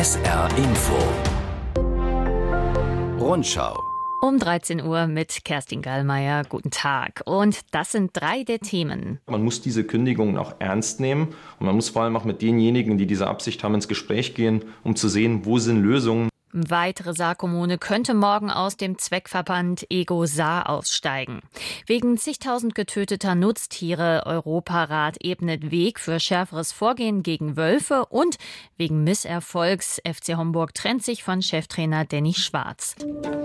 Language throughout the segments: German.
SR Info Rundschau Um 13 Uhr mit Kerstin Gallmeier. Guten Tag. Und das sind 3 der Themen. Man muss diese Kündigungen auch ernst nehmen und man muss vor allem auch mit denjenigen, die diese Absicht haben, ins Gespräch gehen, um zu sehen, wo sind Lösungen. Weitere Saarkommune könnte morgen aus dem Zweckverband Ego Saar aussteigen. Wegen zigtausend getöteter Nutztiere Europarat ebnet Weg für schärferes Vorgehen gegen Wölfe und wegen Misserfolgs FC Homburg trennt sich von Cheftrainer Denny Schwarz.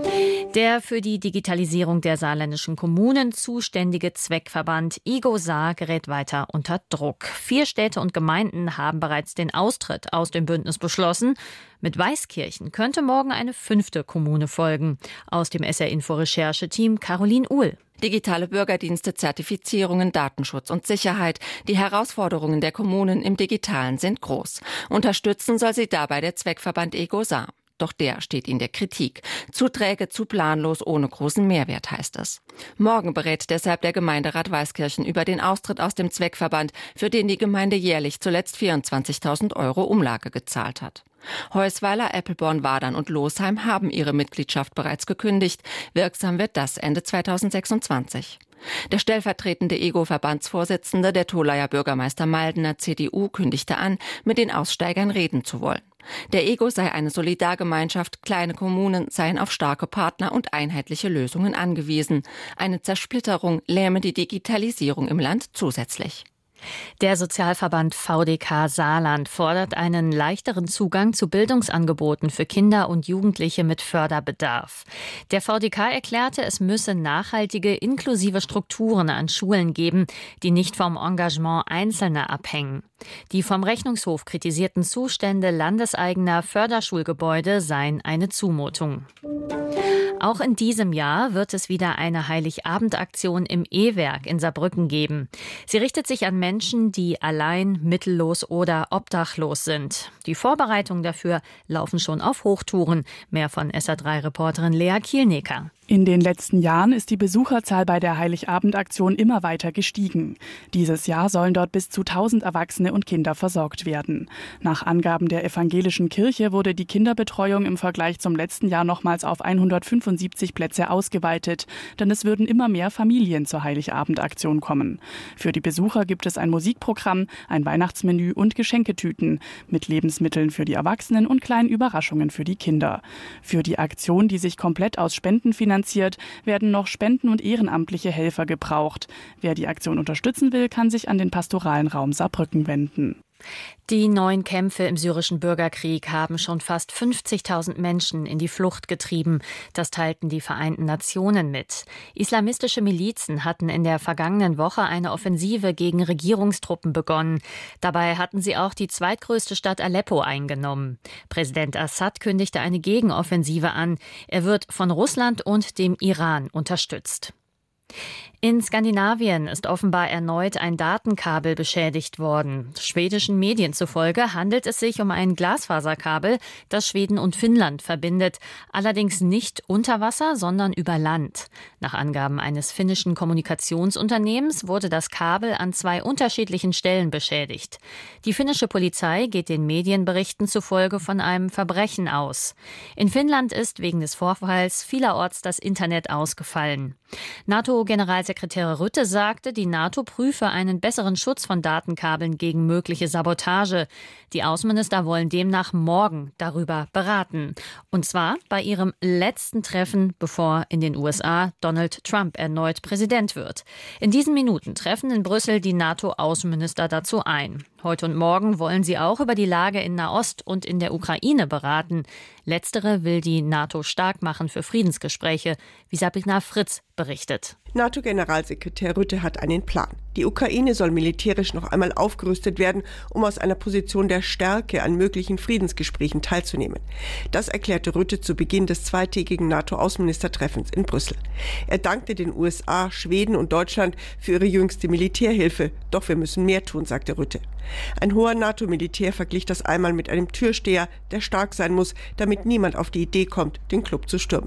Der für die Digitalisierung der saarländischen Kommunen zuständige Zweckverband Ego Saar gerät weiter unter Druck. 4 Städte und Gemeinden haben bereits den Austritt aus dem Bündnis beschlossen. Mit Weißkirchen könnte morgen eine 5. Kommune folgen. Aus dem SR-Info-Rechercheteam Caroline Uhl. Digitale Bürgerdienste, Zertifizierungen, Datenschutz und Sicherheit. Die Herausforderungen der Kommunen im Digitalen sind groß. Unterstützen soll sie dabei der Zweckverband Ego Saar. Doch der steht in der Kritik. Zu träge, zu planlos, ohne großen Mehrwert, heißt es. Morgen berät deshalb der Gemeinderat Weißkirchen über den Austritt aus dem Zweckverband, für den die Gemeinde jährlich zuletzt 24.000 € Umlage gezahlt hat. Heusweiler, Eppelborn, Wadern und Losheim haben ihre Mitgliedschaft bereits gekündigt. Wirksam wird das Ende 2026. Der stellvertretende EGO-Verbandsvorsitzende, der Tolaer Bürgermeister Maldener CDU, kündigte an, mit den Aussteigern reden zu wollen. Der EGO sei eine Solidargemeinschaft, kleine Kommunen seien auf starke Partner und einheitliche Lösungen angewiesen. Eine Zersplitterung lähme die Digitalisierung im Land zusätzlich. Der Sozialverband VDK Saarland fordert einen leichteren Zugang zu Bildungsangeboten für Kinder und Jugendliche mit Förderbedarf. Der VDK erklärte, es müsse nachhaltige, inklusive Strukturen an Schulen geben, die nicht vom Engagement Einzelner abhängen. Die vom Rechnungshof kritisierten Zustände landeseigener Förderschulgebäude seien eine Zumutung. Auch in diesem Jahr wird es wieder eine Heiligabendaktion im E-Werk in Saarbrücken geben. Sie richtet sich an Menschen, die allein, mittellos oder obdachlos sind. Die Vorbereitungen dafür laufen schon auf Hochtouren. Mehr von SR3-Reporterin Lea Kielnecker. In den letzten Jahren ist die Besucherzahl bei der Heiligabendaktion immer weiter gestiegen. Dieses Jahr sollen dort bis zu 1000 Erwachsene und Kinder versorgt werden. Nach Angaben der evangelischen Kirche wurde die Kinderbetreuung im Vergleich zum letzten Jahr nochmals auf 175 Plätze ausgeweitet, denn es würden immer mehr Familien zur Heiligabendaktion kommen. Für die Besucher gibt es ein Musikprogramm, ein Weihnachtsmenü und Geschenketüten mit Lebensmitteln für die Erwachsenen und kleinen Überraschungen für die Kinder. Für die Aktion, die sich komplett aus Spenden finanziert, werden noch Spenden und ehrenamtliche Helfer gebraucht. Wer die Aktion unterstützen will, kann sich an den pastoralen Raum Saarbrücken wenden. Die neuen Kämpfe im syrischen Bürgerkrieg haben schon fast 50.000 Menschen in die Flucht getrieben. Das teilten die Vereinten Nationen mit. Islamistische Milizen hatten in der vergangenen Woche eine Offensive gegen Regierungstruppen begonnen. Dabei hatten sie auch die zweitgrößte Stadt Aleppo eingenommen. Präsident Assad kündigte eine Gegenoffensive an. Er wird von Russland und dem Iran unterstützt. In Skandinavien ist offenbar erneut ein Datenkabel beschädigt worden. Schwedischen Medien zufolge handelt es sich um ein Glasfaserkabel, das Schweden und Finnland verbindet. Allerdings nicht unter Wasser, sondern über Land. Nach Angaben eines finnischen Kommunikationsunternehmens wurde das Kabel an 2 unterschiedlichen Stellen beschädigt. Die finnische Polizei geht den Medienberichten zufolge von einem Verbrechen aus. In Finnland ist wegen des Vorfalls vielerorts das Internet ausgefallen. NATO-Generalsekretär Rutte sagte, die NATO prüfe einen besseren Schutz von Datenkabeln gegen mögliche Sabotage. Die Außenminister wollen demnach morgen darüber beraten. Und zwar bei ihrem letzten Treffen, bevor in den USA Donald Trump erneut Präsident wird. In diesen Minuten treffen in Brüssel die NATO-Außenminister dazu ein. Heute und morgen wollen sie auch über die Lage in Nahost und in der Ukraine beraten. Letztere will die NATO stark machen für Friedensgespräche, wie Sabrina Fritz berichtet. NATO-Generalsekretär Rutte hat einen Plan. Die Ukraine soll militärisch noch einmal aufgerüstet werden, um aus einer Position der Stärke an möglichen Friedensgesprächen teilzunehmen. Das erklärte Rutte zu Beginn des zweitägigen NATO-Außenministertreffens in Brüssel. Er dankte den USA, Schweden und Deutschland für ihre jüngste Militärhilfe. Doch wir müssen mehr tun, sagte Rutte. Ein hoher NATO-Militär verglich das einmal mit einem Türsteher, der stark sein muss, damit niemand auf die Idee kommt, den Club zu stürmen.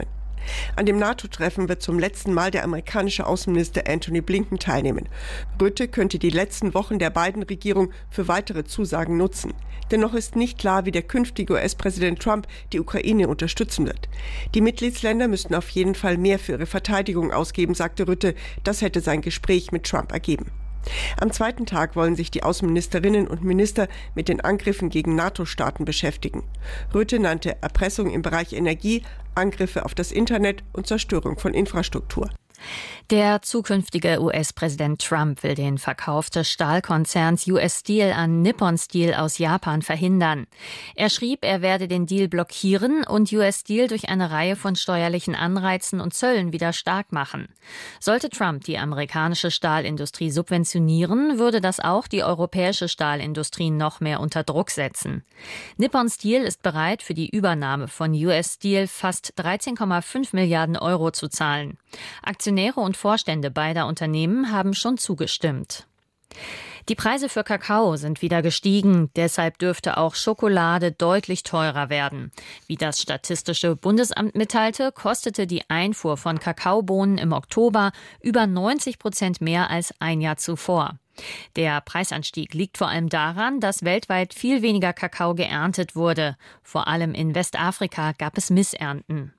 An dem NATO-Treffen wird zum letzten Mal der amerikanische Außenminister Antony Blinken teilnehmen. Rutte könnte die letzten Wochen der Biden-Regierung für weitere Zusagen nutzen. Dennoch ist nicht klar, wie der künftige US-Präsident Trump die Ukraine unterstützen wird. Die Mitgliedsländer müssten auf jeden Fall mehr für ihre Verteidigung ausgeben, sagte Rutte. Das hätte sein Gespräch mit Trump ergeben. Am zweiten Tag wollen sich die Außenministerinnen und Minister mit den Angriffen gegen NATO-Staaten beschäftigen. Rutte nannte Erpressung im Bereich Energie, Angriffe auf das Internet und Zerstörung von Infrastruktur. Der zukünftige US-Präsident Trump will den Verkauf des Stahlkonzerns US Steel an Nippon Steel aus Japan verhindern. Er schrieb, er werde den Deal blockieren und US Steel durch eine Reihe von steuerlichen Anreizen und Zöllen wieder stark machen. Sollte Trump die amerikanische Stahlindustrie subventionieren, würde das auch die europäische Stahlindustrie noch mehr unter Druck setzen. Nippon Steel ist bereit, für die Übernahme von US Steel fast 13,5 Milliarden Euro zu zahlen. Aktionäre und Vorstände beider Unternehmen haben schon zugestimmt. Die Preise für Kakao sind wieder gestiegen, deshalb dürfte auch Schokolade deutlich teurer werden. Wie das Statistische Bundesamt mitteilte, kostete die Einfuhr von Kakaobohnen im Oktober über 90% mehr als ein Jahr zuvor. Der Preisanstieg liegt vor allem daran, dass weltweit viel weniger Kakao geerntet wurde. Vor allem in Westafrika gab es Missernten.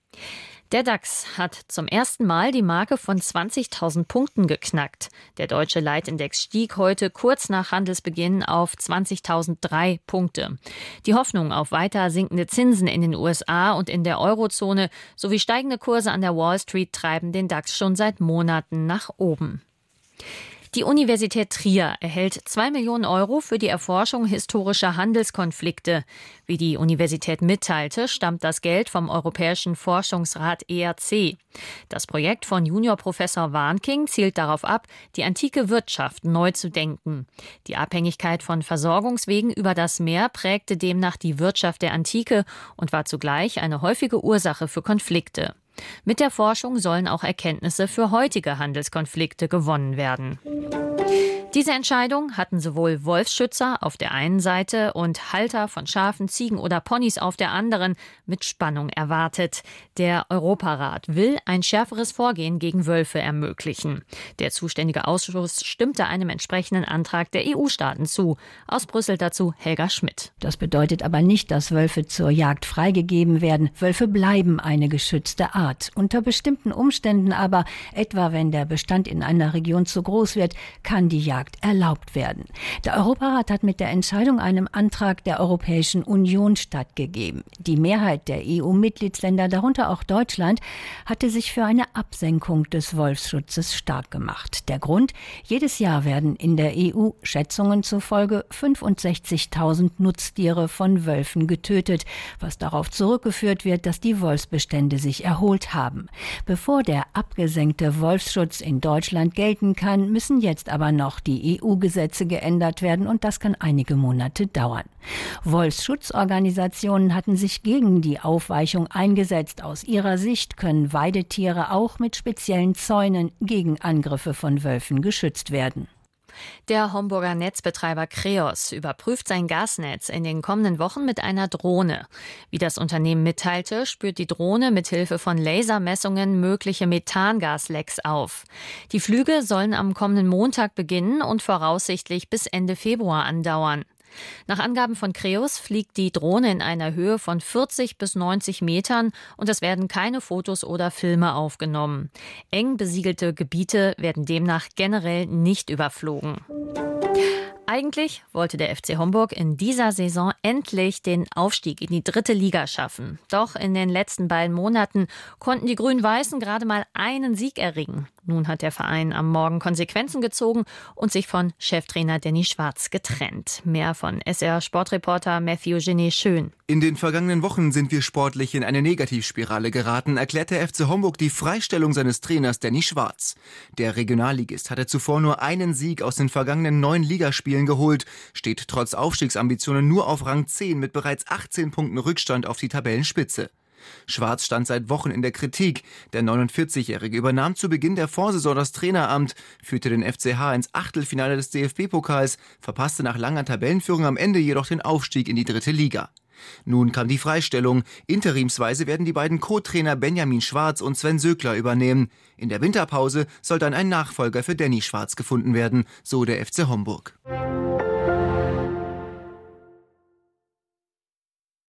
Der DAX hat zum ersten Mal die Marke von 20.000 Punkten geknackt. Der deutsche Leitindex stieg heute kurz nach Handelsbeginn auf 20.003 Punkte. Die Hoffnung auf weiter sinkende Zinsen in den USA und in der Eurozone sowie steigende Kurse an der Wall Street treiben den DAX schon seit Monaten nach oben. Die Universität Trier erhält 2 Millionen Euro für die Erforschung historischer Handelskonflikte. Wie die Universität mitteilte, stammt das Geld vom Europäischen Forschungsrat ERC. Das Projekt von Juniorprofessor Warnking zielt darauf ab, die antike Wirtschaft neu zu denken. Die Abhängigkeit von Versorgungswegen über das Meer prägte demnach die Wirtschaft der Antike und war zugleich eine häufige Ursache für Konflikte. Mit der Forschung sollen auch Erkenntnisse für heutige Handelskonflikte gewonnen werden. Diese Entscheidung hatten sowohl Wolfsschützer auf der einen Seite und Halter von Schafen, Ziegen oder Ponys auf der anderen mit Spannung erwartet. Der Europarat will ein schärferes Vorgehen gegen Wölfe ermöglichen. Der zuständige Ausschuss stimmte einem entsprechenden Antrag der EU-Staaten zu. Aus Brüssel dazu Helga Schmidt. Das bedeutet aber nicht, dass Wölfe zur Jagd freigegeben werden. Wölfe bleiben eine geschützte Art. Unter bestimmten Umständen aber, etwa wenn der Bestand in einer Region zu groß wird, kann die Jagd erlaubt werden. Der Europarat hat mit der Entscheidung einem Antrag der Europäischen Union stattgegeben. Die Mehrheit der EU-Mitgliedsländer, darunter auch Deutschland, hatte sich für eine Absenkung des Wolfsschutzes stark gemacht. Der Grund? Jedes Jahr werden in der EU Schätzungen zufolge 65.000 Nutztiere von Wölfen getötet, was darauf zurückgeführt wird, dass die Wolfsbestände sich erholt haben. Bevor der abgesenkte Wolfsschutz in Deutschland gelten kann, müssen jetzt aber noch die EU-Gesetze geändert werden und das kann einige Monate dauern. Wolfsschutzorganisationen hatten sich gegen die Aufweichung eingesetzt. Aus ihrer Sicht können Weidetiere auch mit speziellen Zäunen gegen Angriffe von Wölfen geschützt werden. Der Homburger Netzbetreiber Kreos überprüft sein Gasnetz in den kommenden Wochen mit einer Drohne. Wie das Unternehmen mitteilte, spürt die Drohne mithilfe von Lasermessungen mögliche Methangaslecks auf. Die Flüge sollen am kommenden Montag beginnen und voraussichtlich bis Ende Februar andauern. Nach Angaben von Kreos fliegt die Drohne in einer Höhe von 40 bis 90 Metern und es werden keine Fotos oder Filme aufgenommen. Eng besiegelte Gebiete werden demnach generell nicht überflogen. Eigentlich wollte der FC Homburg in dieser Saison endlich den Aufstieg in die 3. Liga schaffen. Doch in den letzten beiden Monaten konnten die Grün-Weißen gerade mal einen Sieg erringen. Nun hat der Verein am Morgen Konsequenzen gezogen und sich von Cheftrainer Danny Schwarz getrennt. Mehr von SR-Sportreporter Matthew Genet Schön. In den vergangenen Wochen sind wir sportlich in eine Negativspirale geraten, erklärt der FC Homburg die Freistellung seines Trainers Danny Schwarz. Der Regionalligist hatte zuvor nur einen Sieg aus den vergangenen 9 Ligaspielen geholt, steht trotz Aufstiegsambitionen nur auf Rang 10 mit bereits 18 Punkten Rückstand auf die Tabellenspitze. Schwarz stand seit Wochen in der Kritik. Der 49-Jährige übernahm zu Beginn der Vorsaison das Traineramt, führte den FCH ins Achtelfinale des DFB-Pokals, verpasste nach langer Tabellenführung am Ende jedoch den Aufstieg in die 3. Liga. Nun kam die Freistellung. Interimsweise werden die beiden Co-Trainer Benjamin Schwarz und Sven Sögler übernehmen. In der Winterpause soll dann ein Nachfolger für Danny Schwarz gefunden werden, so der FC Homburg.